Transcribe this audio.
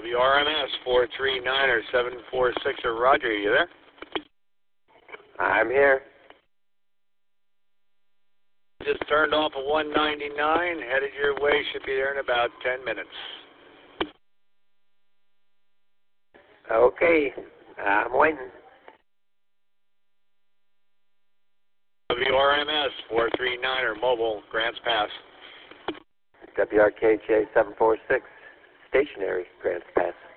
WRMS 439 or 746 or Roger, are you there? I'm here. Just turned off at 199, headed your way, should be there in about 10 minutes. Okay, I'm waiting. WRMS 439 or mobile, Grants Pass. WRKJ 746, stationary, Grants Pass.